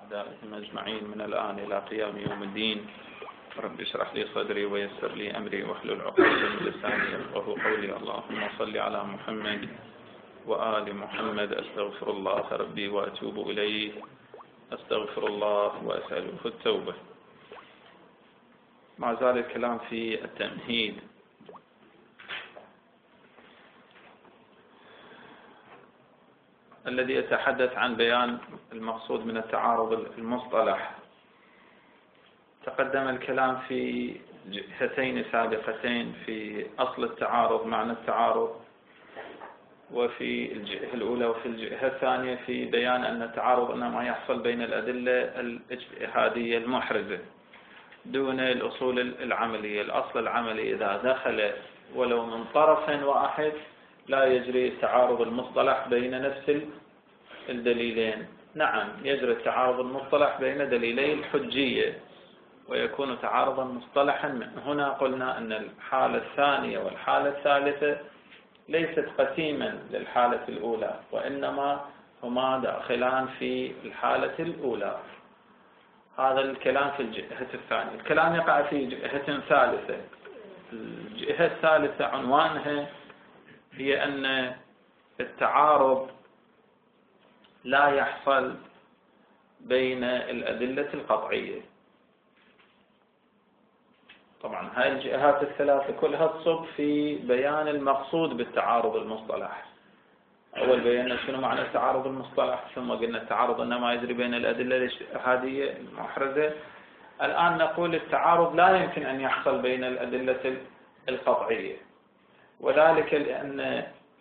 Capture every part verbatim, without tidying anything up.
أعدائهم أجمعين من الآن إلى قيام يوم الدين. رب اشرح لي صدري ويسر لي أمري واحلل عقدة من لساني يفقهوا قولي. اللهم صل على محمد وآل محمد. أستغفر الله ربي وأتوب إليه، أستغفر الله وأسأله التوبة. ما زال الكلام في التمهيد. الذي يتحدث عن بيان المقصود من التعارض المصطلح. تقدم الكلام في جهتين سابقتين، في أصل التعارض، معنى التعارض، وفي الجهة الأولى وفي الجهة الثانية في بيان أن التعارض إنما يحصل بين الأدلة الاجتهادية المحرزة دون الأصول العملية. الأصل العملي إذا دخل ولو من طرف واحد لا يجري التعارض المصطلح بين نفس الدليلين. نعم، يجري التعارض المصطلح بين دليلي الحجية ويكون تعارضا مصطلحا. من هنا قلنا أن الحالة الثانية والحالة الثالثة ليست قسيما للحالة الأولى، وإنما هما داخلان في الحالة الأولى. هذا الكلام في الجهة الثانية. الكلام يقع في جهة ثالثة. الجهة الثالثة عنوانها هي أن التعارض لا يحصل بين الأدلة القطعية. طبعا هاي الجهات الثلاثة كلها تصب في بيان المقصود بالتعارض المصطلح. أول بينا شنو معنى التعارض المصطلح، ثم قلنا التعارض إنما يجري بين الأدلة الاجتهادية المحرزة. الآن نقول التعارض لا يمكن أن يحصل بين الأدلة القطعية، وذلك لأن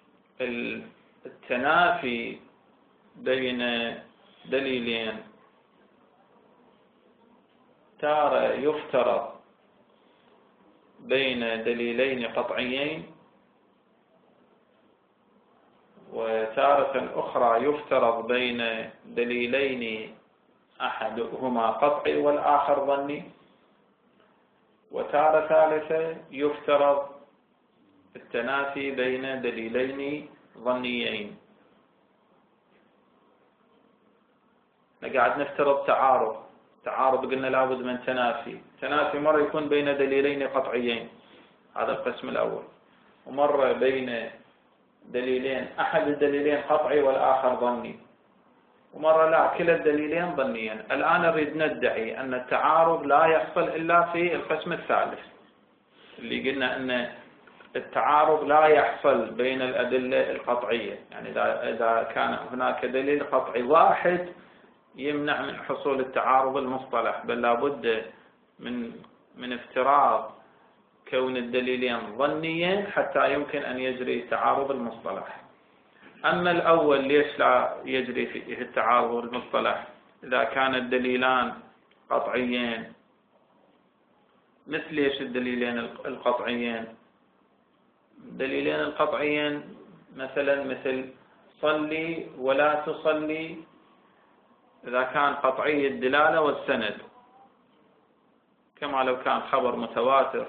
التنافي بين دليلين تارة يفترض بين دليلين قطعيين، وتارة أخرى يفترض بين دليلين أحدهما قطعي والآخر ظني، وتارة ثالثة يفترض التنافي بين دليلين ظنيين. قاعد نفترض تعارض تعارض قلنا لابد من تنافي. تنافي مرة يكون بين دليلين قطعيين، هذا القسم الأول، ومرة بين دليلين أحد الدليلين قطعي والآخر ظني، ومرة لا كلا الدليلين ظنيين. الآن نريد ندعي أن التعارض لا يحصل إلا في القسم الثالث، اللي قلنا أن التعارض لا يحصل بين الأدلة القطعية. يعني إذا كان هناك دليل قطعي واحد يمنع من حصول التعارض المصطلح، بل لابد من من افتراض كون الدليلين ظنيين حتى يمكن أن يجري تعارض المصطلح. أما الأول ليش لا يجري فيه التعارض المصطلح؟ إذا كان الدليلان قطعيين. مثل ليش الدليلين القطعيين؟ الدليلين القطعيين مثلا مثل صلي ولا تصلي، إذا كان قطعي الدلالة والسند، كما لو كان خبر متواتر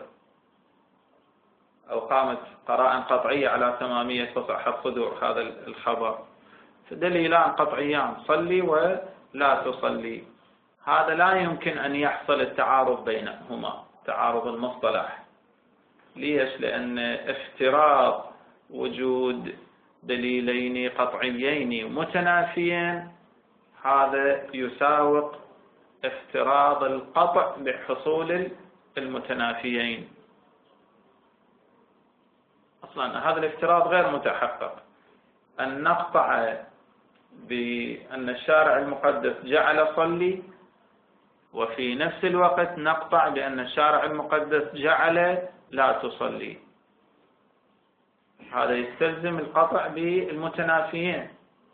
أو قامت قراءة قطعية على تمامية وصحة صدور هذا الخبر، فدليلان قطعيان صلي ولا تصلي، هذا لا يمكن أن يحصل التعارض بينهما، تعارض المصطلح. ليش؟ لأن افتراض وجود دليلين قطعيين متنافيين هذا يساوق افتراض القطع بحصول المتنافيين. أصلا هذا الافتراض غير متحقق. أن نقطع بأن الشارع المقدس جعل صلي، وفي نفس الوقت نقطع بأن الشارع المقدس جعل لا تصلي، هذا يستلزم القطع بالمتنافيين،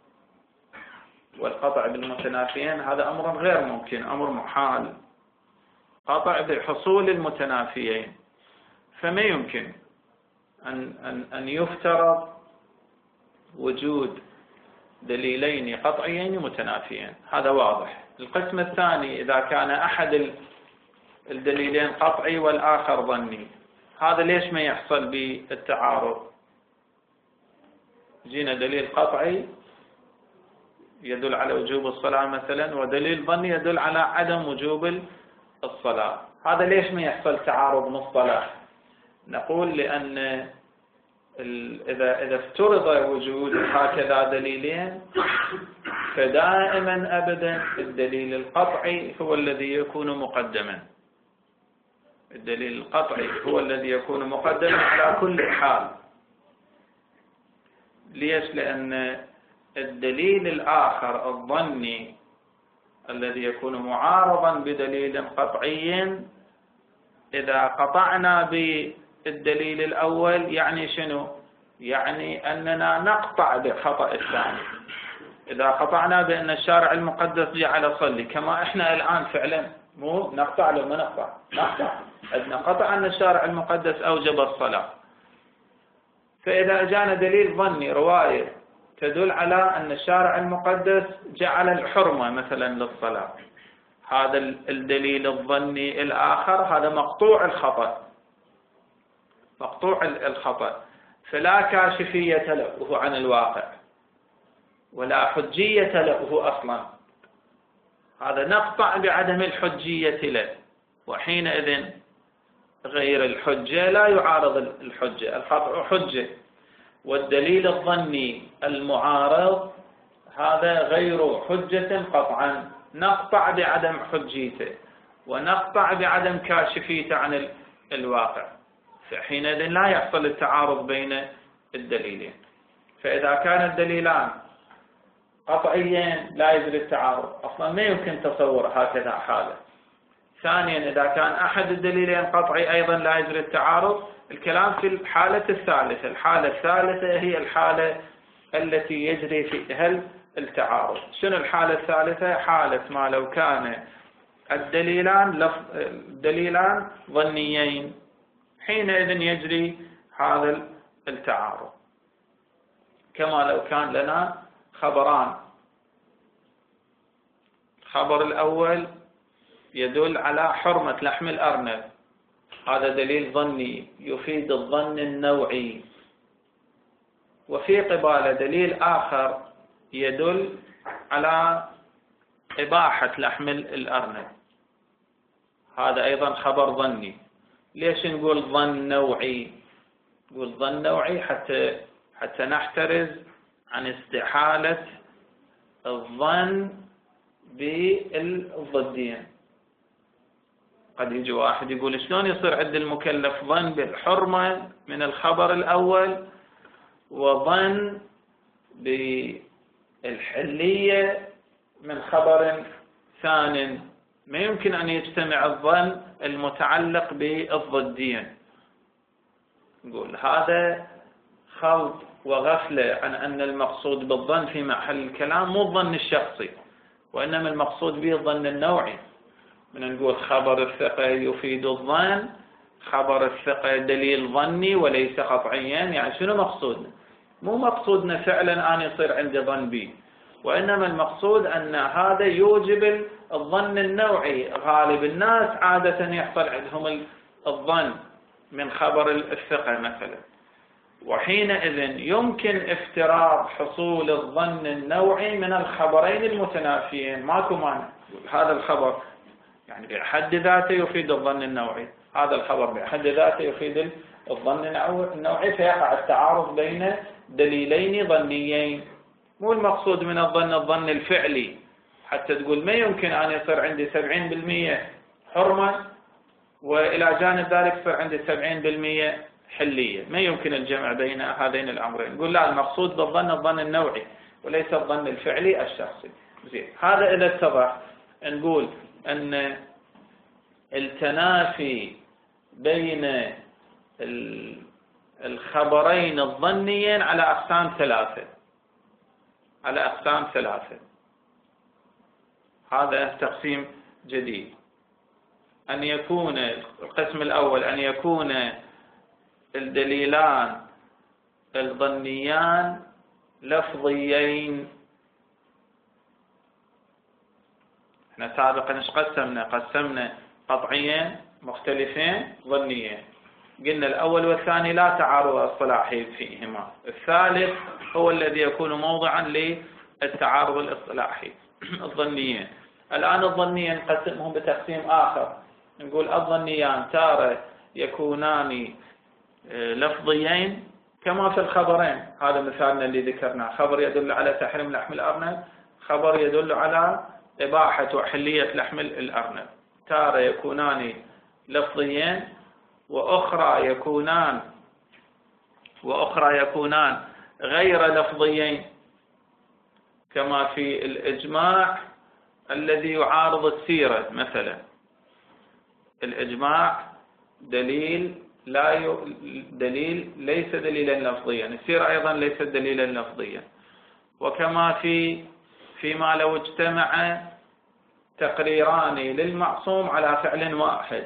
والقطع بالمتنافيين هذا أمر غير ممكن، أمر محال. قطع بحصول المتنافيين، فما يمكن أن, أن, أن يفترض وجود دليلين قطعيين متنافيين، هذا واضح. القسم الثاني إذا كان أحد الدليلين قطعي والآخر ظني، هذا ليش ما يحصل بالتعارض؟ جينا دليل قطعي يدل على وجوب الصلاة مثلا، ودليل ظني يدل على عدم وجوب الصلاة. هذا ليش ما يحصل تعارض مصطلح؟ نقول لأن إذا إذا افترض وجود هكذا دليلين، فدائما أبدا الدليل القطعي هو الذي يكون مقدما. الدليل القطعي هو الذي يكون مقدما على كل حال. ليش؟ لأن الدليل الآخر الظني الذي يكون معارضا بدليل قطعي، إذا قطعنا بالدليل الأول يعني شنو؟ يعني أننا نقطع بخطأ الثاني. إذا قطعنا بأن الشارع المقدس جعل صلي، كما إحنا الآن فعلا مو نقطع لو ما نقطع نقطع أن قطع أن الشارع المقدس أوجب الصلاة. فإذا جاءنا دليل ظني رواية تدل على أن الشارع المقدس جعل الحرمة مثلا للصلاة، هذا الدليل الظني الآخر هذا مقطوع الخطأ، مقطوع الخطأ، فلا كاشفية له عن الواقع ولا حجية له أصلا. هذا نقطع بعدم الحجية له، وحينئذ غير الحجة لا يعارض الحجة، القطع حجة. والدليل الظني المعارض هذا غير حجة قطعا، نقطع بعدم حجيته ونقطع بعدم كاشفيته عن الواقع، فحينئذ لا يحصل التعارض بين الدليلين. فإذا كان الدليلان قطعيين لا يجري التعارض، أصلا ما يمكن تصور هكذا حالة. ثانيا إذا كان أحد الدليلين قطعي أيضا لا يجري التعارض. الكلام في الحالة الثالثة، الحالة الثالثة هي الحالة التي يجري فيها التعارض. شنو الحالة الثالثة؟ حالة ما لو كان الدليلان لف... الدليلان ظنيين، حينئذ يجري هذا التعارض. كما لو كان لنا خبران، الخبر الأول يدل على حرمة لحم الأرنب، هذا دليل ظني يفيد الظن النوعي، وفي قباله دليل آخر يدل على إباحة لحم الأرنب، هذا أيضا خبر ظني. ليش نقول ظن نوعي؟ نقول ظن نوعي حتى حتى نحترز عن استحالة الظن بالضدين. قد يجي واحد يقول شلون يصير عند المكلف ظن بالحرمة من الخبر الأول وظن بالحلية من خبر ثاني؟ ما يمكن أن يجتمع الظن المتعلق بالضدين. نقول هذا خلط وغفلة عن أن المقصود بالظن في محل الكلام مو الظن الشخصي، وإنما المقصود به الظن النوعي. من نقول خبر الثقة يفيد الظن، خبر الثقة دليل ظني وليس قطعيا، يعني شنو مقصودنا؟ مو مقصودنا فعلا أن يصير عندي ظن به، وإنما المقصود أن هذا يوجب الظن النوعي. غالب الناس عادة يحصل عندهم الظن من خبر الثقة مثلا، وحينئذ يمكن افتراض حصول الظن النوعي من الخبرين المتنافيين، ماكو مانع. هذا الخبر يعني بحد ذاته يفيد الظن النوعي، هذا الخبر بحد ذاته يفيد الظن النوعي، فيقع التعارض بين دليلين ظنيين. مو المقصود من الظن الظن الفعلي، حتى تقول ما يمكن أن يصير عندي سبعين بالمئة حرمة وإلى جانب ذلك يصير عندي سبعين بالمئة حلية، ما يمكن الجمع بين هذين الأمرين. نقول لا، المقصود بالظن الظن النوعي وليس الظن الفعلي الشخصي. زين، هذا إذا اتضح نقول أن التنافي بين الخبرين الظنيين على أقسام ثلاثة، على أقسام ثلاثة. هذا تقسيم جديد. أن يكون القسم الأول أن يكون الدليلان الظنيان لفظيين. احنا سابقا ايش قسمنا؟ قسمنا قطعيين مختلفين ظنيين. قلنا الأول والثاني لا تعارض الصلاحي فيهما، الثالث هو الذي يكون موضعا التعارض الاصطلاحي الظنيين. الآن الظنيين نقسمهم بتقسيم آخر، نقول الظنيان تارة يكونان لفظيين كما في الخبرين. هذا مثالنا اللي ذكرناه، خبر يدل على تحريم لحم الأرنب، خبر يدل على إباحة وحلية لحم الأرنب. تارة يكونان لفظيين وأخرى يكونان وأخرى يكونان غير لفظيين، كما في الإجماع الذي يعارض السيرة مثلا. الإجماع دليل لا ي... دليل ليس دليلا لفظيا، السيرة أيضا ليست دليلا لفظيا. وكما في فيما لو اجتمع تقريران للمعصوم على فعل واحد،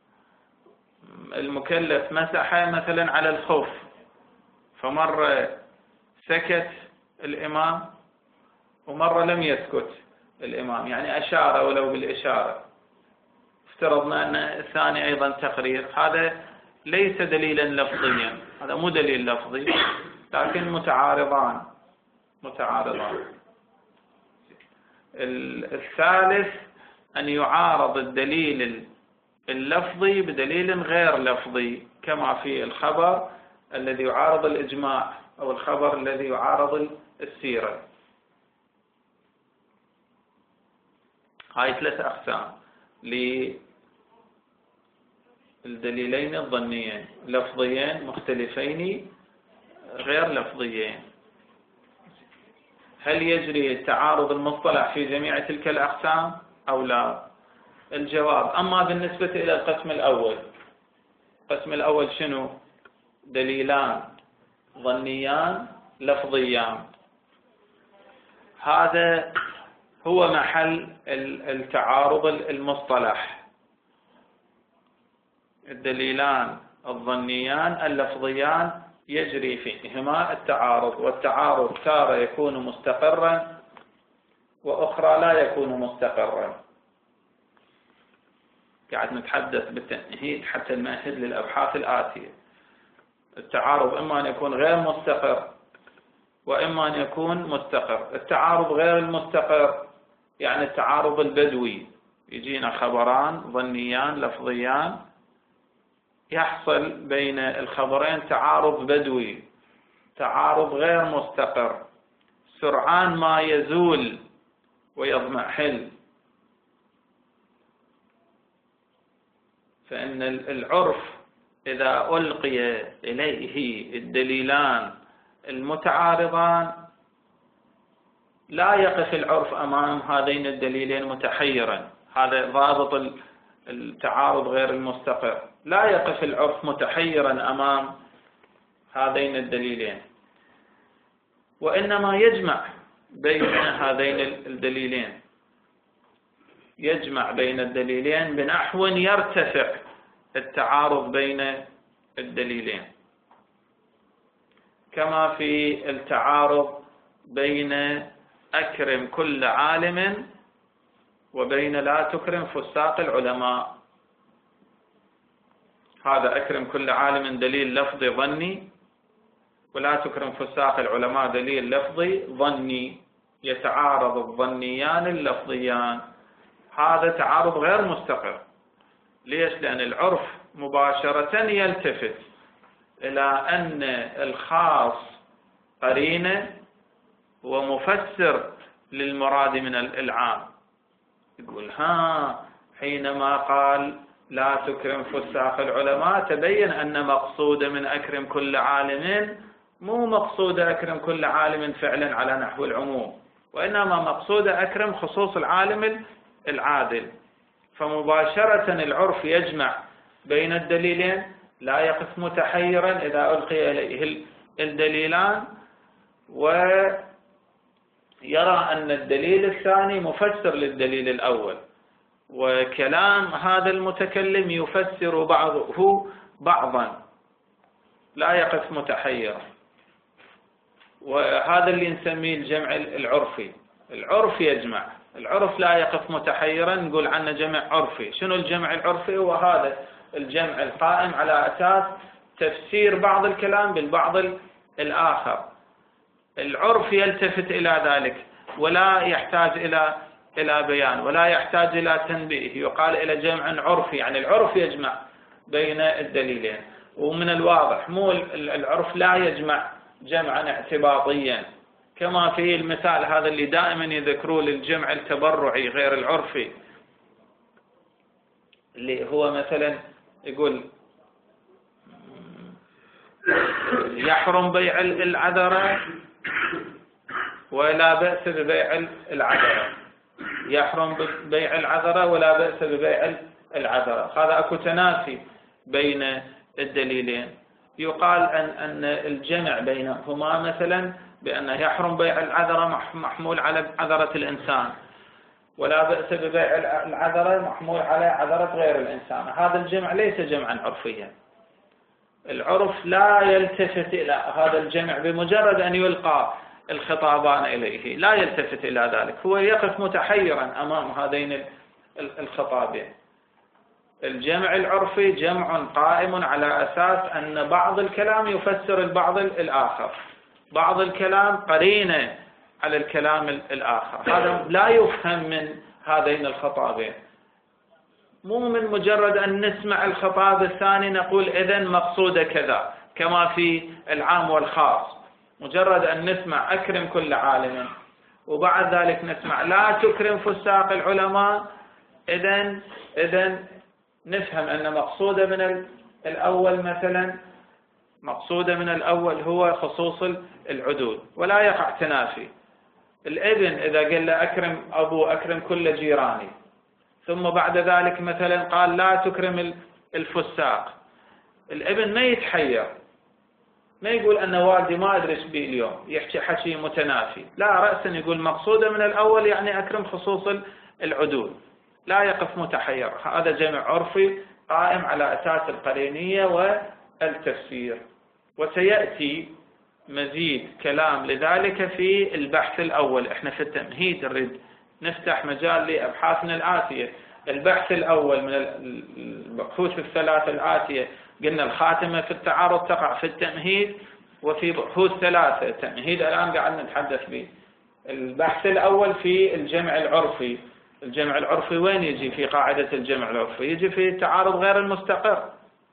المكلف مسح مثلا على الخف، فمرة سكت الإمام ومرة لم يسكت الإمام، يعني أشار ولو بالإشارة. افترضنا أن الثاني أيضا تقرير، هذا ليس دليلا لفظيا، هذا مو دليل لفظي لكن متعارضان متعارضان. الثالث أن يعارض الدليل اللفظي بدليل غير لفظي، كما في الخبر الذي يعارض الإجماع أو الخبر الذي يعارض السيرة. هاي ثلاث أقسام للدليلين الظنيين، لفظيين مختلفين غير لفظيين. هل يجري التعارض المصطلح في جميع تلك الأقسام أو لا؟ الجواب: أما بالنسبة إلى القسم الأول، القسم الأول شنو؟ دليلان ظنيان لفظيان، هذا هو محل التعارض المصطلح. الدليلان الظنيان اللفظيان يجري فيهما التعارض، والتعارض تارة يكون مستقرا وأخرى لا يكون مستقرا. قاعد نتحدث بالتمهيد حتى نمهد للأبحاث الآتية. التعارض إما أن يكون غير مستقر وإما أن يكون مستقر. التعارض غير المستقر يعني التعارض البدوي، يجينا خبران ظنيان لفظيان، يحصل بين الخبرين تعارض بدوي، تعارض غير مستقر، سرعان ما يزول ويضمحل. فإن العرف إذا ألقي إليه الدليلان المتعارضان لا يقف العرف أمام هذين الدليلين متحيرا، هذا ضابط التعارض غير المستقر، لا يقف العرف متحيرا أمام هذين الدليلين، وإنما يجمع بين هذين الدليلين، يجمع بين الدليلين بنحو يرتفع التعارض بين الدليلين، كما في التعارض بين أكرم كل عالم وبين لا تكرم فساق العلماء. هذا أكرم كل عالم دليل لفظي ظني، ولا تكرم فساق العلماء دليل لفظي ظني، يتعارض الظنيان اللفظيان. هذا تعارض غير مستقر. ليش؟ لأن العرف مباشرة يلتفت إلى أن الخاص قرينة ومفسر للمراد من العام. يقول ها حينما قال لا تكرم فساق العلماء تبين أن مقصود من أكرم كل عالم مو مقصود أكرم كل عالم فعلا على نحو العموم، وإنما مقصود أكرم خصوص العالم العادل. فمباشرة العرف يجمع بين الدليلين، لا يقف متحيرا إذا ألقي إليه الدليلان، ويرى أن الدليل الثاني مفسر للدليل الأول، وكلام هذا المتكلم يفسر بعضه بعضا، لا يقف متحيرا. وهذا اللي نسميه الجمع العرفي. العرف يجمع، العرف لا يقف متحيرا، نقول عنه جمع عرفي. شنو الجمع العرفي؟ هو هذا الجمع القائم على أساس تفسير بعض الكلام بالبعض الآخر. العرف يلتفت إلى ذلك، ولا يحتاج إلى إلى بيان ولا يحتاج إلى تنبيه، يقال إلى جمع عرفي، يعني العرف يجمع بين الدليلين. ومن الواضح مو العرف لا يجمع جمعا اعتباطيا، كما في المثال هذا اللي دائما يذكروه للجمع التبرعي غير العرفي، اللي هو مثلا يقول يحرم بيع العذرة ولا بأس ببيع العذرة، يحرم بيع العذرة ولا بأس ببيع العذرة، هذا أكو تنافي بين الدليلين. يقال أن أن الجمع بينهما مثلا بأن يحرم بيع العذرة محمول على عذرة الإنسان، ولا بأس ببيع العذرة محمول على عذرة غير الإنسان، هذا الجمع ليس جمعا عرفيا. العرف لا يلتفت إلى هذا الجمع، بمجرد أن يلقى الخطابان إليه لا يلتفت إلى ذلك، هو يقف متحيرا أمام هذين الخطابين. الجمع العرفي جمع قائم على أساس أن بعض الكلام يفسر البعض الآخر، بعض الكلام قرينة على الكلام الآخر، هذا لا يفهم من هذين الخطابين. مو من مجرد أن نسمع الخطاب الثاني نقول إذن مقصود كذا، كما في العام والخاص، مجرد أن نسمع أكرم كل عالم وبعد ذلك نسمع لا تكرم فساق العلماء، إذن إذن نفهم أن مقصود من الأول مثلا مقصود من الأول هو خصوص العدول، ولا يقع تنافي. الابن إذا قال له أكرم أبو أكرم كل جيراني، ثم بعد ذلك مثلا قال لا تكرم الفساق، الابن ما يتحير، ما يقول أن والدي ما أدري ايش بيه اليوم، يحكي حكي متنافي، لا، رأسا يقول مقصوده من الأول يعني أكرم خصوص العدول، لا يقف متحير. هذا جمع عرفي قائم على أساس القرينية والتفسير، وسيأتي مزيد كلام لذلك في البحث الأول. احنا في التمهيد نريد نفتح مجال لأبحاثنا الآتية. البحث الأول من البحوث الثلاثة الآتية قلنا الخاتمة في التعارض تقع في التمهيد وفي بحوث ثلاثة، التمهيد الآن قاعد نتحدث به. البحث الأول في الجمع العرفي، الجمع العرفي وين يجي في قاعدة الجمع العرفي؟ يجي في التعارض غير المستقر.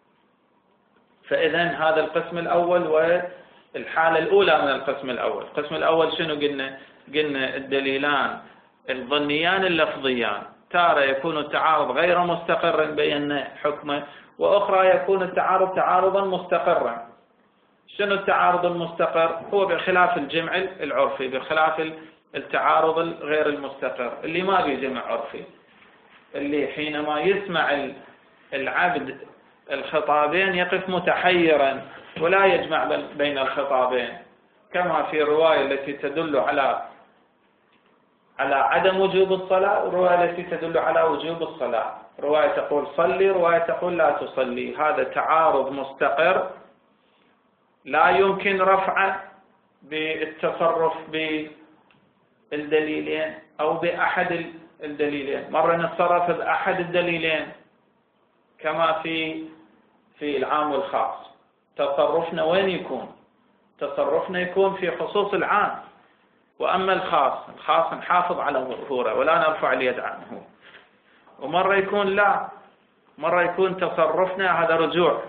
فإذا هذا القسم الأول والحالة الأولى من القسم الأول. القسم الأول شنو قلنا؟ قلنا الدليلان الظنيان اللفظيان، تارة يكون التعارض غير مستقرا بين حكمه، وأخرى يكون التعارض تعارضا مستقرا. شنو التعارض المستقر؟ هو بخلاف الجمع العرفي، بخلاف التعارض الغير المستقر اللي ما به جمع عرفي، اللي حينما يسمع العبد الخطابين يقف متحيرا ولا يجمع بين الخطابين، كما في الرواية التي تدل على على عدم وجوب الصلاة والرواية التي تدل على وجوب الصلاة، رواية تقول صلي، رواية تقول لا تصلي. هذا تعارض مستقر لا يمكن رفعه بالتصرف بالدليلين أو بأحد الدليلين. مرة نتصرف بأحد الدليلين كما في في العام والخاص، تصرفنا وين يكون؟ تصرفنا يكون في خصوص العام، وأما الخاص الخاص نحافظ على ظهوره ولا نرفع اليد عنه. ومرة يكون لا، مرة يكون تصرفنا هذا رجوع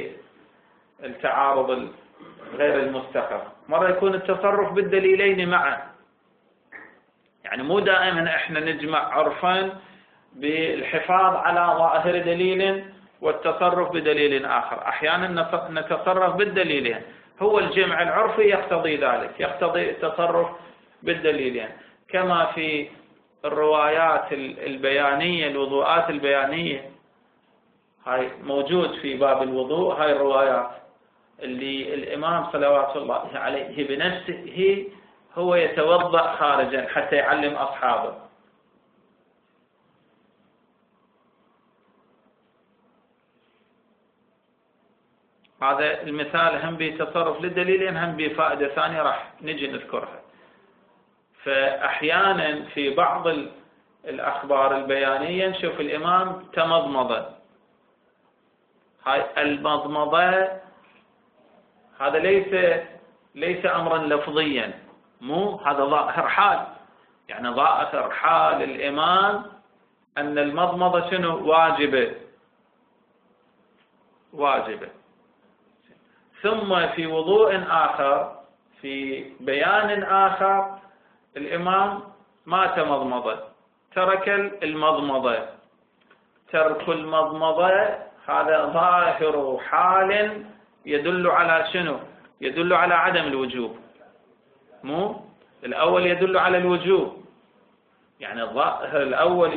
للتعارض غير المستقر، مرة يكون التصرف بالدليلين معا. يعني مو دائما احنا نجمع عرفا بالحفاظ على ظاهر دليل والتصرف بدليل آخر، أحيانا نتصرف بالدليلين. هو الجمع العرفي يقتضي ذلك، يقتضي التصرف بالدليلين، كما في الروايات البيانية، الوضوءات البيانية، هاي موجود في باب الوضوء، هاي الروايات اللي الإمام صلوات الله عليه بنفسه هو يتوضأ خارجا حتى يعلم أصحابه. هذا المثال هم بتصرف للدليلين، هم بفائدة ثانية راح نجي نذكرها. فأحيانا في بعض الأخبار البيانية نشوف الإمام تمضمض، هاي المضمضة هذا ليس ليس أمرا لفظيا، مو هذا ظاهر حال، يعني ظاهر حال الإمام أن المضمضة شنو؟ واجبة واجبة. ثم في وضوء آخر، في بيان آخر، الإمام ما تمضمض، ترك المضمضة. ترك المضمضة هذا ظاهر حال يدل على شنو؟ يدل على عدم الوجوب. مو الأول يدل على الوجوب، يعني الظاهر الأول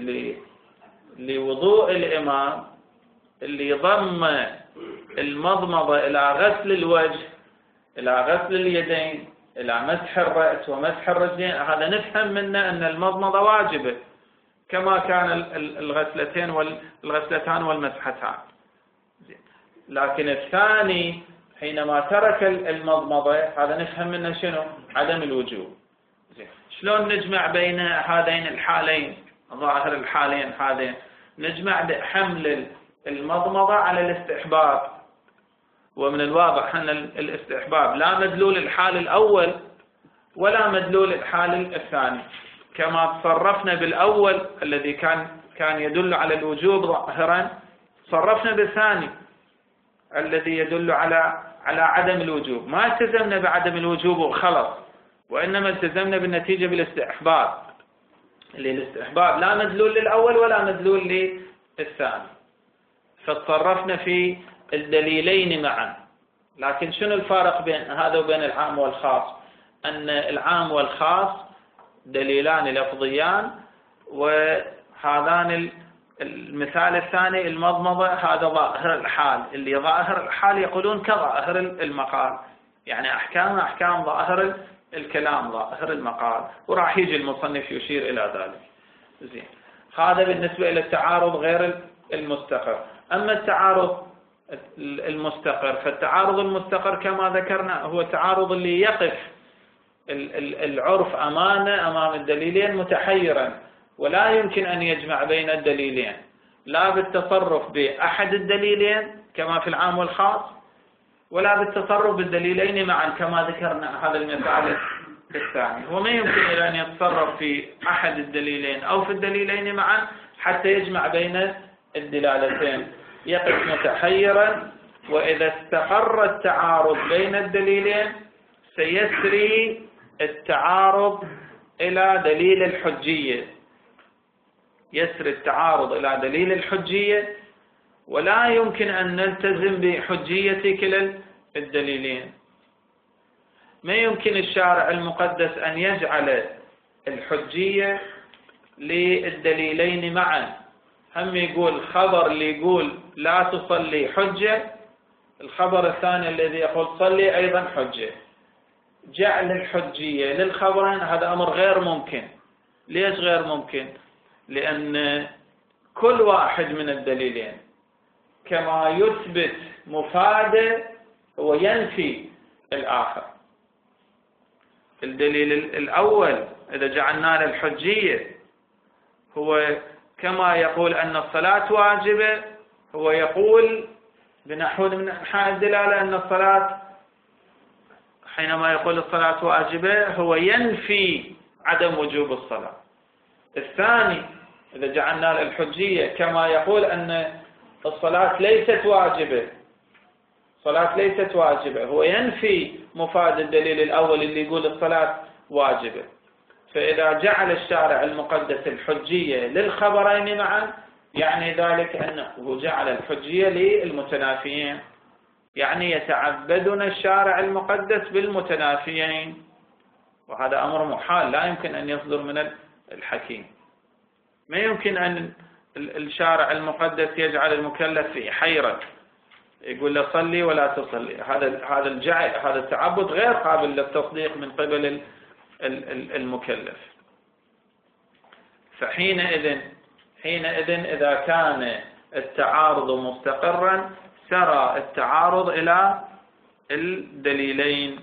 لوضوء الإمام اللي ضم المضمضة إلى غسل الوجه، إلى غسل اليدين، إلى مسح الرأس ومسح الرجلين، هذا نفهم منه أن المضمضة واجبة كما كان الغسلتين والغسلتان والمسحتان. لكن الثاني حينما ترك المضمضة هذا نفهم منه شنو؟ عدم الوجوب. شلون نجمع بين هذين الحالين، ظاهر الحالين هذين؟ نجمع حمل المضمضة على الاستحباب، ومن الواضح أن الاستحباب لا مدلول الحال الأول ولا مدلول الحال الثاني. كما تصرفنا بالأول الذي كان كان يدل على الوجوب ظاهرا، صرفنا بالثاني الذي يدل على على عدم الوجوب. ما التزمنا بعدم الوجوب وخلص، وإنما التزمنا بالنتيجة بالاستحباب، اللي الاستحباب لا مدلول للأول ولا مدلول للثاني، فتصرفنا في الدليلين معا. لكن شنو الفارق بين هذا وبين العام والخاص؟ أن العام والخاص دليلان لفظيان، وهذان المثال الثاني المضمضة هذا ظاهر الحال. اللي ظاهر الحال يقولون كظاهر المقال، يعني أحكام أحكام ظاهر الكلام ظاهر المقال، وراح يجي المصنف يشير إلى ذلك. زين، هذا بالنسبة إلى التعارض غير المستقر. أما التعارض المستقر، فالتعارض المستقر كما ذكرنا هو التعارض اللي يقف العرف أمامه أمام الدليلين متحيرا، ولا يمكن أن يجمع بين الدليلين، لا بالتصرف بأحد الدليلين كما في العام والخاص، ولا بالتصرف بالدليلين معا كما ذكرنا هذا المثال الثاني. وما يمكن أن يتصرف في أحد الدليلين أو في الدليلين معا حتى يجمع بين الدلالتين، يقف متحيرا. وإذا استقر التعارض بين الدليلين سيسري التعارض إلى دليل الحجية، يسري التعارض إلى دليل الحجية، ولا يمكن أن نلتزم بحجية كلا الدليلين. ما يمكن الشارع المقدس أن يجعل الحجية للدليلين معا، هم يقول خبر اللي يقول لا تصلي حجة، الخبر الثاني الذي يقول صلي أيضا حجة. جعل الحجية للخبرين هذا أمر غير ممكن. ليش غير ممكن؟ لأن كل واحد من الدليلين كما يثبت مفاده هو ينفي الآخر. الدليل الأول إذا جعلنا له الحجية هو كما يقول أن الصلاة واجبة، هو يقول بنحو من أنحاء الدلالة أن الصلاة، حينما يقول الصلاة واجبة هو ينفي عدم وجوب الصلاة. الثاني إذا جعلنا له الحجية كما يقول أن الصلاة ليست واجبة، الصلاة ليست واجبة، هو ينفي مفاد الدليل الأول اللي يقول الصلاة واجبة. فإذا جعل الشارع المقدس الحجية للخبرين معا يعني ذلك أنه جعل الحجية للمتنافيين، يعني يتعبدنا الشارع المقدس بالمتنافيين، وهذا أمر محال لا يمكن أن يصدر من الحكيم. ما يمكن أن الشارع المقدس يجعل المكلف في حيرة، يقول له صلي ولا تصلي. هذا هذا الجعل هذا التعبد غير قابل للتصديق من قبل المكلف. فحينئذ حينئذ إذا كان التعارض مستقرا سرى التعارض إلى الدليلين.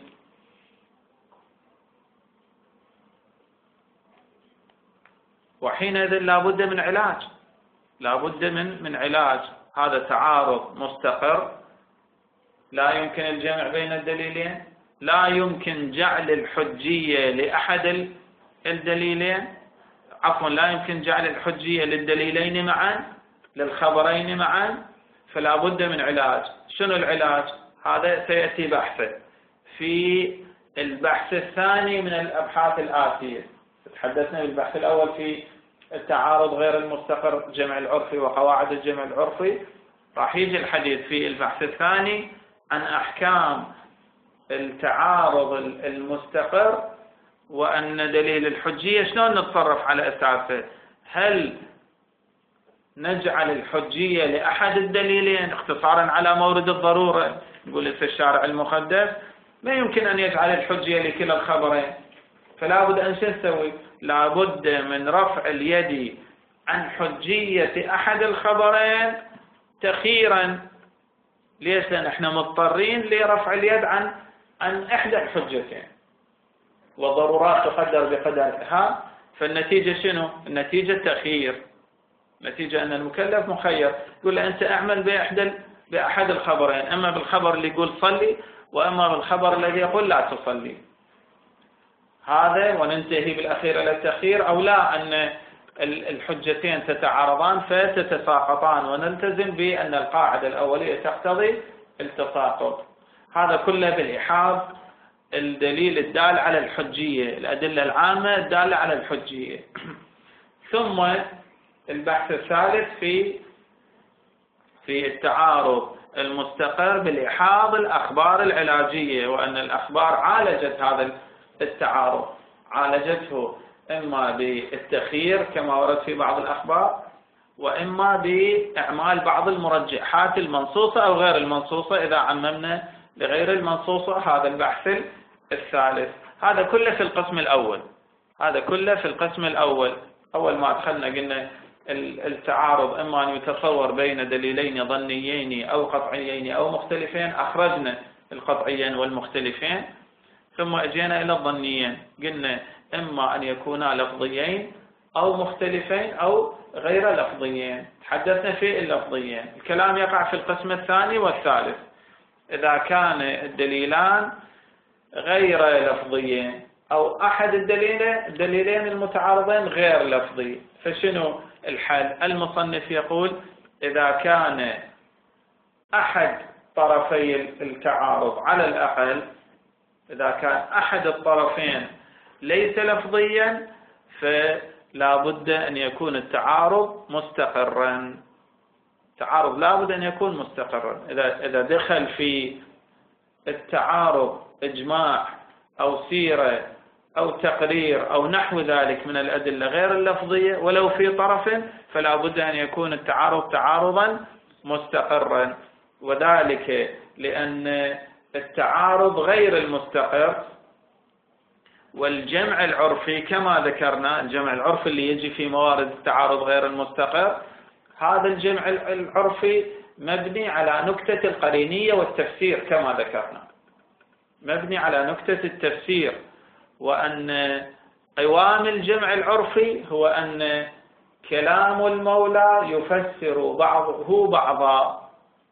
وحينئذ لا بد من علاج، لا بد من من علاج. هذا تعارض مستقر، لا يمكن الجمع بين الدليلين، لا يمكن جعل الحجية لأحد الدليلين، عفوا لا يمكن جعل الحجية للدليلين معا، للخبرين معا، فلا بد من علاج. شنو العلاج؟ هذا سيأتي بحثه في البحث الثاني من الأبحاث الآتية. تحدثنا بالبحث الأول في التعارض غير المستقر، جمع العرفي وقواعد الجمع العرفي. راح يجي الحديث في البحث الثاني عن أحكام التعارض المستقر، وأن دليل الحجية شلون نتصرف على أساسه. هل نجعل الحجية لأحد الدليلين اختصارا على مورد الضرورة، نقول الشارع المقدس ما يمكن أن يجعل الحجية لكلا الخبرين، فلا بد أن شو نسوي؟ لا بد من رفع اليد عن حجية أحد الخبرين تخيرا. ليش؟ لأن احنا مضطرين لرفع اليد عن عن إحدى الحجتين، والضرورات تقدر بقدرها، فالنتيجة شنو؟ النتيجة تخيير، نتيجة أن المكلف مخير، يقول له أنت أعمل بأحد بأحد الخبرين، أما بالخبر اللي يقول صلي، وأما بالخبر الذي يقول لا تصلي. هذا وننتهي بالأخير إلى التخيير، أو لا أن الحجتين تتعارضان فتتساقطان، ونلتزم بأن القاعدة الأولية تقتضي التساقط. هذا كله بالإحاط الدليل الدال على الحجية، الأدلة العامة الدالة على الحجية. ثم البحث الثالث في في التعارض المستقر بالإحاط الأخبار العلاجية، وأن الأخبار عالجت هذا التعارض، عالجته إما بالتخيير كما ورد في بعض الأخبار، وإما بإعمال بعض المرجحات المنصوصة أو غير المنصوصة إذا عممنا لغير المنصوصة. هذا البحث الثالث. هذا كله في القسم الأول، هذا كله في القسم الأول. أول ما دخلنا قلنا التعارض إما أن يتصور بين دليلين ظنيين أو قطعيين أو مختلفين، أخرجنا القطعيين والمختلفين، ثم أجينا إلى الظنيين، قلنا إما أن يكونا لفظيين أو مختلفين أو غير لفظيين. تحدثنا في اللفظيين. الكلام يقع في القسم الثاني والثالث. إذا كان الدليلان غير لفظيين أو أحد الدليلين الدليلين المتعارضين غير لفظي، فشنو الحل؟ المصنف يقول إذا كان أحد طرفي التعارض على الأقل، إذا كان أحد الطرفين ليس لفظيا، فلا بد أن يكون التعارض مستقرا. التعارض لا بد أن يكون مستقرا. إذا إذا دخل في التعارض إجماع أو سيرة أو تقرير أو نحو ذلك من الأدلة غير اللفظية ولو في طرف، فلا بد أن يكون التعارض تعارضا مستقرا. وذلك لأن التعارض غير المستقر والجمع العرفي كما ذكرنا، الجمع العرفي اللي يجي في موارد التعارض غير المستقر، هذا الجمع العرفي مبني على نكتة القرينية والتفسير كما ذكرنا، مبني على نكتة التفسير، وأن قوام الجمع العرفي هو أن كلام المولى يفسر بعضه بعضا.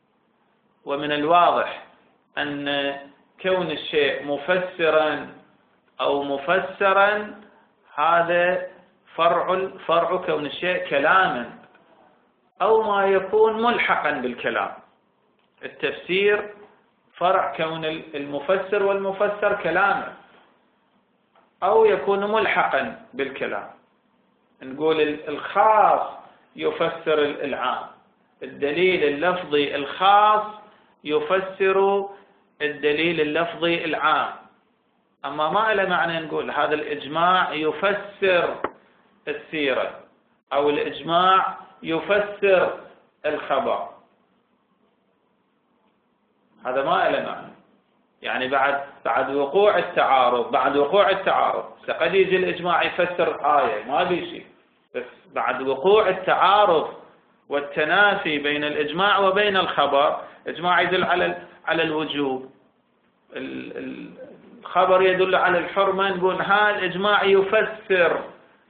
ومن الواضح أن كون الشيء مفسرا أو مفسرا هذا فرع فرع كون الشيء كلاما، أو ما يكون ملحقا بالكلام. التفسير فرع كون المفسر والمفسر كلاما، أو يكون ملحقا بالكلام. نقول الخاص يفسر العام، الدليل اللفظي الخاص يفسر الدليل اللفظي العام. أما ما له معنى نقول هذا الإجماع يفسر السيرة أو الإجماع يفسر الخبر، هذا ما له معنى. يعني بعد بعد وقوع التعارض بعد وقوع التعارض قد يجي الإجماع يفسر آية ما بيشي، بس بعد وقوع التعارض والتنافي بين الإجماع وبين الخبر، إجماع يدل على على الوجوب، الخبر يدل على الحرمة، نقول ها الإجماع يفسر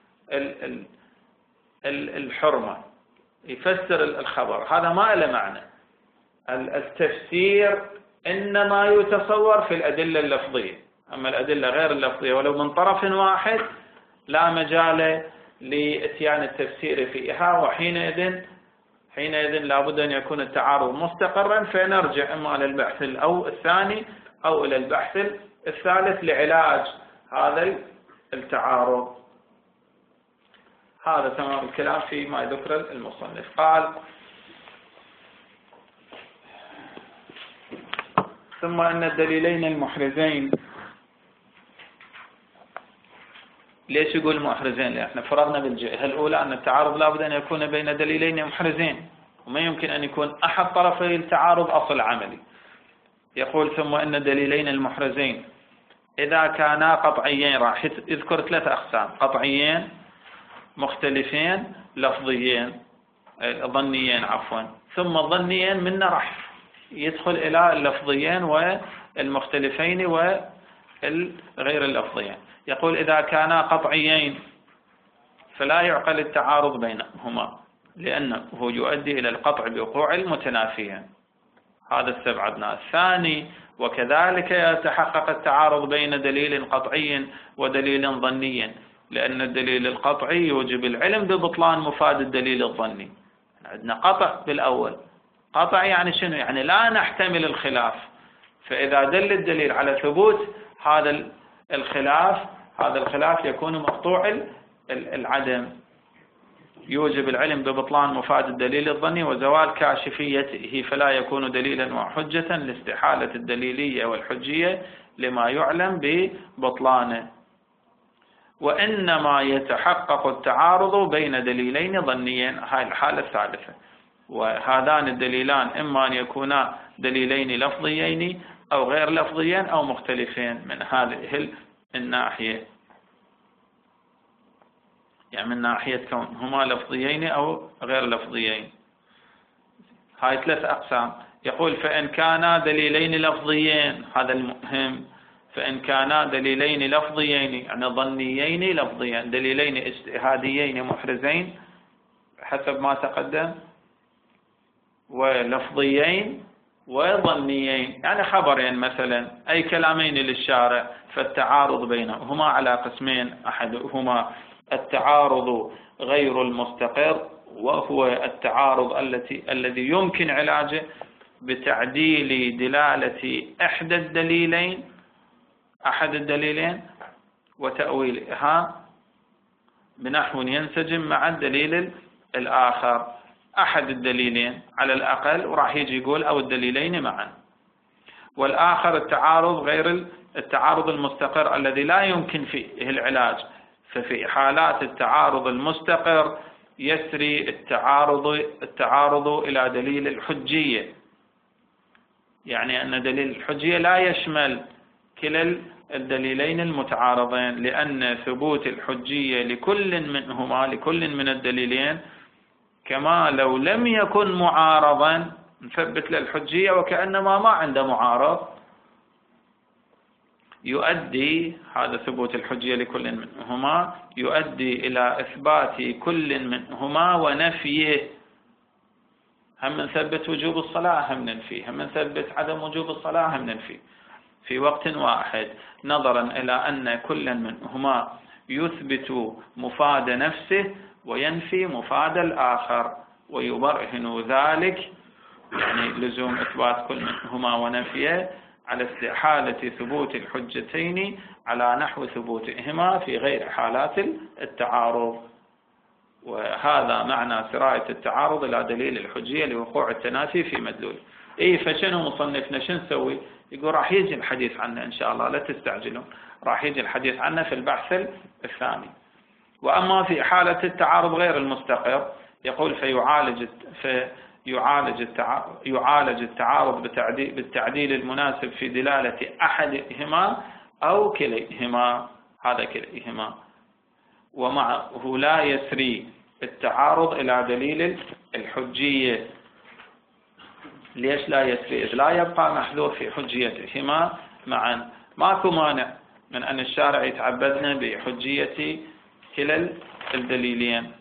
الحرمة، يفسر الخبر، هذا ما له معنى. التفسير إنما يتصور في الأدلة اللفظية، أما الأدلة غير اللفظية ولو من طرف واحد لا مجال لإتيان التفسير فيها، وحينئذ حينئذ لابد أن يكون التعارض مستقرا، فنرجع إما للبحث الأو الثاني أو إلى البحث الثالث لعلاج هذا التعارض. هذا تمام الكلام فيما ذكر المصنف. قال: ثم أن الدليلين المحرزين. ليش يقول محرزين؟ لأن احنا فرضنا بالجهة الأولى أن التعارض لابد أن يكون بين دليلين محرزين، وما يمكن أن يكون أحد طرفي التعارض أصل عملي. يقول: ثم أن الدليلين المحرزين إذا كانا قطعيين، راح يذكر ثلاث أقسام: قطعيين، مختلفين، لفظيين، ظنيين عفوا، ثم الظنيين منا راح يدخل إلى اللفظيين والمختلفين وغير اللفظيين. يقول: إذا كانا قطعيين فلا يعقل التعارض بينهما، لأنه يؤدي إلى القطع بوقوع المتنافيين. هذا استبعدناه. الثاني: وكذلك يتحقق التعارض بين دليل قطعي ودليل ظني، لأن الدليل القطعي يوجب العلم ببطلان مفاد الدليل الظني. عندنا قطع بالأول. قطع يعني شنو؟ يعني لا نحتمل الخلاف، فإذا دل الدليل على ثبوت هذا الخلاف هذا الخلاف يكون مقطوع العدم، يوجب العلم ببطلان مفاد الدليل الظني وزوال كاشفيته، فلا يكون دليلا وحجة لاستحالة الدليلية والحجية لما يعلم ببطلانه. وإنما يتحقق التعارض بين دليلين ظنيين، هاي الحالة الثالثة، وهذان الدليلان إما أن يكونا دليلين لفظيين أو غير لفظيين أو مختلفين من هذه الناحية، يعني من ناحية كون هما لفظيين أو غير لفظيين. هاي ثلاث أقسام. يقول: فإن كانا دليلين لفظيين، هذا المهم، فإن كانا دليلين لفظيين يعني ظنيين لفظيين، دليلين اجتهاديين محرزين حسب ما تقدم، ولفظيين وظنيين يعني خبرين مثلا، أي كلامين للشارع، فالتعارض بينهما على قسمين: أحدهما التعارض غير المستقر، وهو التعارض التي الذي يمكن علاجه بتعديل دلالة إحدى الدليلين أحد الدليلين وتأويلها بنحو ينسجم مع الدليل الآخر، أحد الدليلين على الأقل، وراح يجي يقول أو الدليلين معا. والآخر التعارض غير التعارض المستقر الذي لا يمكن فيه العلاج، ففي حالات التعارض المستقر يسري التعارض التعارض إلى دليل الحجية، يعني أن دليل الحجية لا يشمل كلا الدليلين المتعارضين، لأن ثبوت الحجية لكل منهما لكل من الدليلين كما لو لم يكن معارضا نثبت للحجية وكأنما ما عنده معارض، يؤدي هذا ثبوت الحجية لكل منهما يؤدي إلى إثبات كل منهما ونفيه. هم نثبت وجوب الصلاة هم ننفيه، هم نثبت عدم وجوب الصلاة هم ننفيه في وقت واحد، نظرا إلى أن كل منهما يثبت مفاد نفسه وينفي مفاد الآخر، ويبرهن ذلك يعني لزوم إثبات كل منهما ونفيه على استحالة ثبوت الحجتين على نحو ثبوتهما في غير حالات التعارض. وهذا معنى سراية التعارض إلى دليل الحجية لوقوع التنافي في مدلول. إيه فشنو مصنفنا شو نسوي؟ يقول راح يجي الحديث عنه إن شاء الله، لا تستعجلون، راح يجي الحديث عنه في البحث الثاني. وأما في حالة التعارض غير المستقر يقول فيعالج فيعالج يعالج التعارض بالتعديل المناسب في دلالة أحدهما أو كليهما، هذا كليهما، ومعه لا يسري التعارض إلى دليل الحجية. ليش لا يسري؟ إذ لا يبقى محذور في حجيتهما معا. ماكو مانع من أن الشارع يتعبدنا بحجية كلا الدليلين،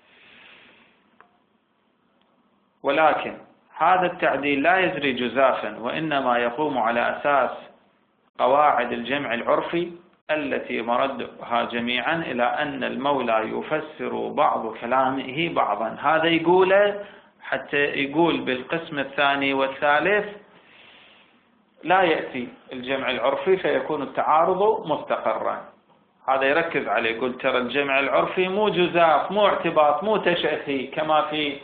ولكن هذا التعديل لا يجري جزافا، وإنما يقوم على أساس قواعد الجمع العرفي التي مردها جميعا إلى أن المولى يفسر بعض كلامه بعضا. هذا يقوله حتى يقول بالقسم الثاني والثالث لا يأتي الجمع العرفي فيكون التعارض مستقرا. هذا يركز عليه، يقول ترى الجمع العرفي مو جزاف، مو اعتباط، مو تشهي كما في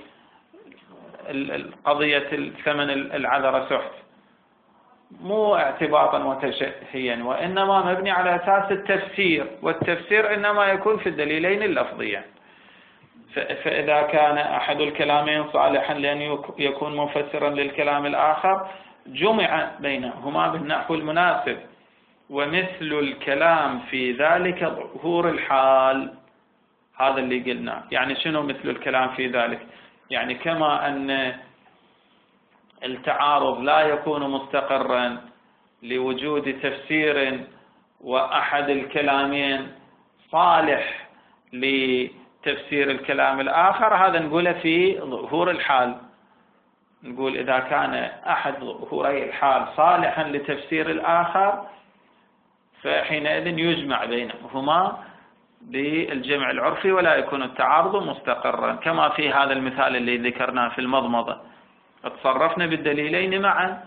قضية الثمن العذرة سحت، مو اعتباطا وتشهيا، وإنما مبني على أساس التفسير، والتفسير إنما يكون في الدليلين اللفظيين. فإذا كان أحد الكلامين صالحا لأن يكون مفسرا للكلام الآخر جمع بينهما بالنحو المناسب. ومثل الكلام في ذلك ظهور الحال، هذا اللي قلنا. يعني شنو مثل الكلام في ذلك؟ يعني كما أن التعارض لا يكون مستقرا لوجود تفسير وأحد الكلامين صالح لتفسير الكلام الآخر، هذا نقوله في ظهور الحال. نقول إذا كان أحد ظهوري الحال صالحا لتفسير الآخر فحينئذ يجمع بينهما بالجمع العرفي ولا يكون التعارض مستقرا، كما في هذا المثال اللي ذكرناه في المضمضة. تصرفنا بالدليلين معا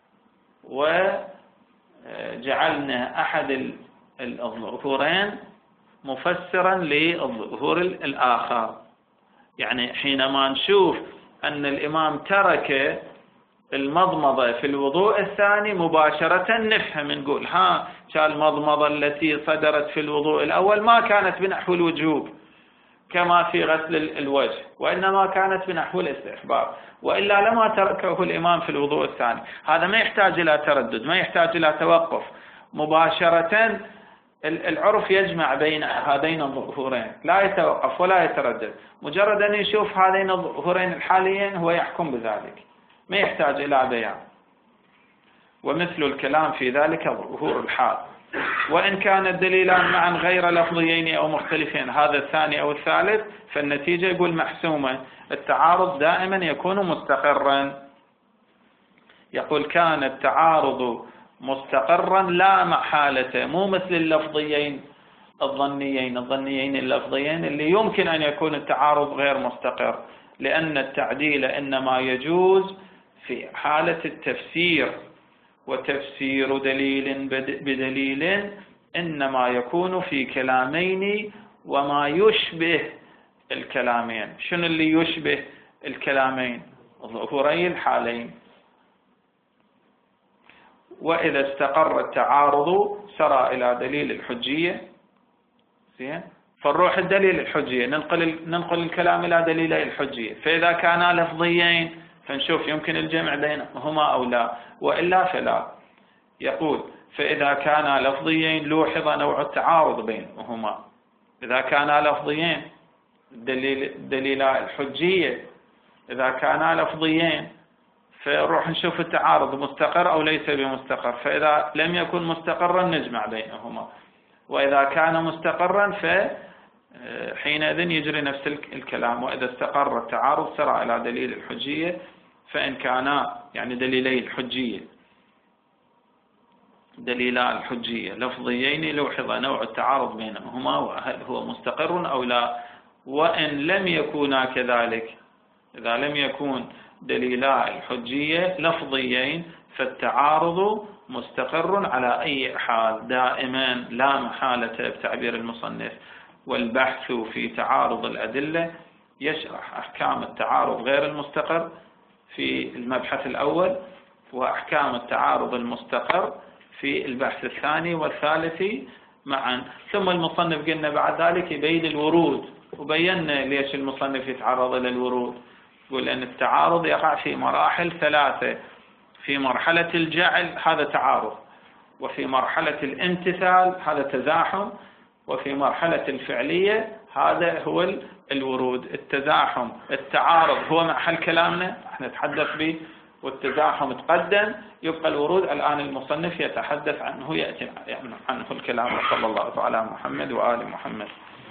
وجعلنا أحد الظهورين مفسرا للظهور الآخر. يعني حينما نشوف أن الإمام ترك المضمضة في الوضوء الثاني مباشرة نفهم، نقول ها المضمضة التي صدرت في الوضوء الأول ما كانت بنحو الوجوب كما في غسل الوجه، وإنما كانت بنحو الاستحباب، وإلا لما تركه الإمام في الوضوء الثاني. هذا ما يحتاج إلى تردد، ما يحتاج إلى توقف، مباشرة العرف يجمع بين هذين الظهورين، لا يتوقف ولا يتردد، مجرد أن يشوف هذين الظهورين الحاليين هو يحكم بذلك، ما يحتاج إلى بيان. ومثل الكلام في ذلك ظهور الحال، وإن كان الدليلان معا غير لفظيين أو مختلفين، هذا الثاني أو الثالث، فالنتيجة يقول محسومة، التعارض دائما يكون مستقرا. يقول كان التعارض مستقرا لا محالة، مو مثل اللفظيين الظنيين الظنيين اللفظيين اللي يمكن أن يكون التعارض غير مستقر، لأن التعديل إنما يجوز في حالة التفسير، وتفسير دليل بدليل إنما يكون في كلامين وما يشبه الكلامين. شنو اللي يشبه الكلامين؟ ظهوري الحالين. وإذا استقر التعارض سرى إلى دليل الحجية، زين، فنروح الدليل الحجية، ننقل ننقل الكلام إلى دليلي الحجية. فإذا كانا لفظيين فنشوف يمكن الجمع بينهما أو لا، وإلا فلا. يقول فإذا كانا لفظيين لوحظ نوع التعارض بينهما. إذا كانا لفظيين دليل دليلا الحجية، إذا كانا لفظيين فنروح نشوف التعارض مستقر أو ليس بمستقر، فإذا لم يكن مستقرا نجمع بينهما، وإذا كان مستقرا فحينئذ يجري نفس الكلام. وإذا استقر التعارض سرى إلى دليل الحجية، فإن كانا يعني دليلي الحجية دليلا الحجية لفظيين لوحظ نوع التعارض بينهما وهل هو مستقر أو لا. وإن لم يكونا كذلك، إذا لم يكون دليلا الحجية لفظيين فالتعارض مستقر على أي حال دائما لا محالة بتعبير المصنف. والبحث في تعارض الأدلة يشرح أحكام التعارض غير المستقر في المبحث الأول، وأحكام التعارض المستقر في البحث الثاني والثالث معا. ثم المصنف قلنا بعد ذلك يبين الورود، وبينا ليش المصنف يتعرض إلى الورود. يقول أن التعارض يقع في مراحل ثلاثة: في مرحلة الجعل هذا تعارض، وفي مرحلة الامتثال هذا تزاحم، وفي مرحلة الفعلية هذا هو الورود. التزاحم التعارض هو محل كلامنا احنا نتحدث به، والتزاحم تقدم، يبقى الورود الآن المصنف يتحدث عنه، يأتي عنه الكلام. صلى الله على محمد وآل محمد.